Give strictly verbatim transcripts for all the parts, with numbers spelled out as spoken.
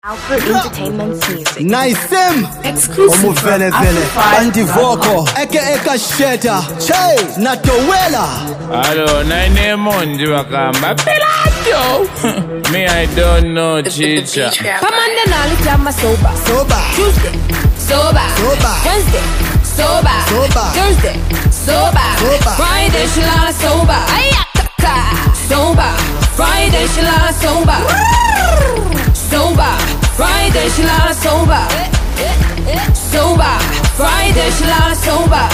Alfred Entertainment's music. Nice sim. Exclusive. Omu vele vele. Anti Voko. Eke eka sheta. Che. Natowela. Hello, nine months wakamba. Pilato. Me, I don't know, chicha. Come on, then I'll tell my sober. Sober. Tuesday, sober. Sober. Wednesday, sober. Sober. Thursday, sober. Sober. Friday, shalala sober. Ayaka. Sober. Friday, shalala sober. Sober. Friday, shalala sober. Sober. Friday, shalala sober.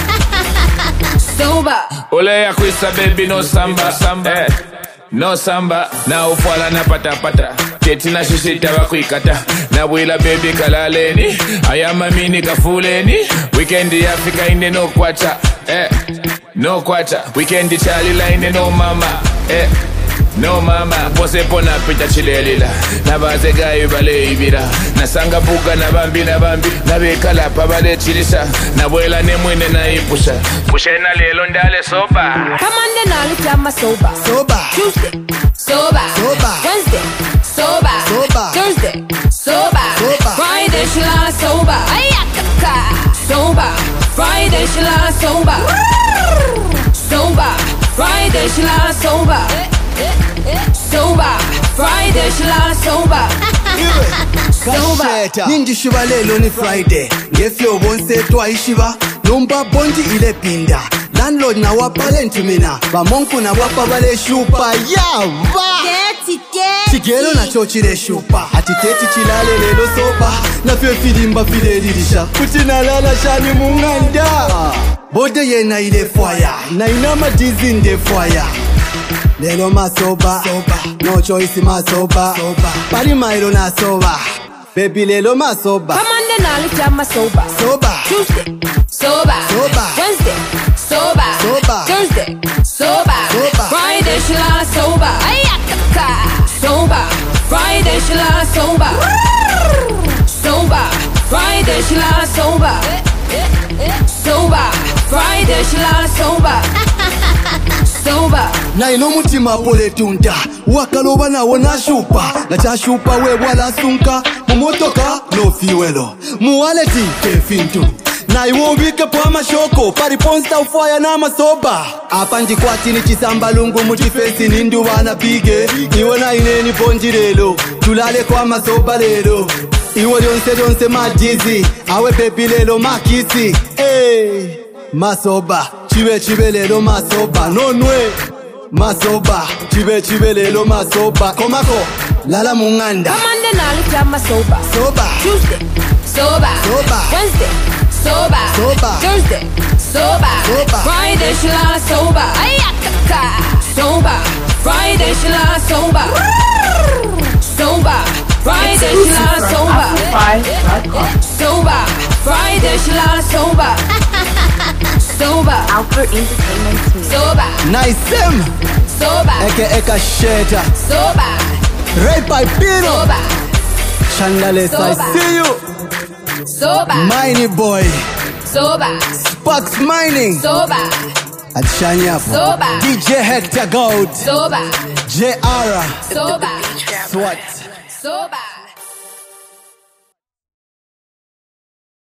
Sober. Ole ya kuisa baby no samba samba. Eh. No samba na ufala na pata pata. Cheti na shishita wakuikata. Na wila baby kalaleni. Ayama mini kafuleni. Weekend ya Afrika ine no kwacha. Eh. No kwacha. Weekend chali la ine no mama. Eh. No mama, pose pona pita chilelila. Na baze gayu bale ibira. Na sanga buga na bambi na bambi. Na bekala pa bale chilisa. Na wela ne mwene na ipusha. Pushe na lelo ndale soba. Come on, then I'll tell my sober. Sober. Tuesday, sober. Sober. Wednesday, sober. Sober. Thursday, sober. Sober. Friday, shalala sober. Ayaka. Sober. Friday, shalala sober. Sober. Friday, shalala sober. Sober. Friday, shalala sober. Sober. Kasheta. Ninji shiba lelo ni Friday. Ngefyo bonse twa ishiba. Numba bondi ile pinda. Landlord na wapa lentumina. Bamonku na wapa bale shupa. Yava. Dirty, dirty. Chigelo na chochi le shupa. Atiteti chilale lelo sopa. Na fyo filimba fide dirisha. Kutina lala shani munganda. Bode ye na ile fire. Na inama dizi nde fire. Lelo masoba, soba. No choice masoba, soba. Pari mailo na soba. Baby lelo masoba. Come on, then I'll tell my sober. Soba. Tuesday, sober. Sober. Wednesday, sober. Sober. Thursday, sober. Sober. Friday, shalala sober. Ayaka. Sober. Friday, shalala sober. Sober. Friday, shalala sober. Sober. Friday, shalala sober. Sober. Na ino mutima pole tunda. Wakaloba na wana shupa. Na cha shupa we wala sunka. Mumotoka no fiwelo. Muwaleti kefintu. Na iwo wike po amashoko. Pari ponsta ufaya na masoba. Apanji kwa tini chisamba lungu mutifesi nindu wana pige. Iwo na ineni ponji lelo. Tulale kwa masoba lelo. Iwo yonse yonse majizi. Awe baby lelo makisi. Hey. Masoba. Chibe chibe lelo masoba. Nonwe. Masoba. Chibe chibe lelo masoba. Komako. Lala munganda. Come on, then I'll tell my sober. Soba. Tuesday, sober. Sober. Wednesday, sober. Sober. Thursday, sober. Sober. Friday, shalala sober. Ayaka. Sober. Friday, shalala sober. Sober. Friday, shalala sober. Sober. Friday, shalala sober. Sober. Alfred Entertainment's music. Sober. Nice sim. Sober. Eke eka sheta. Sober. Ray Pipino. Sober. Chandales, I Sober. see you. Sober. Miney boy. Sober. Sparks Mining. Sober. At Shanyapo. Sober. D J Hector Gold. Sober. J R. Sober. SWAT. Sober.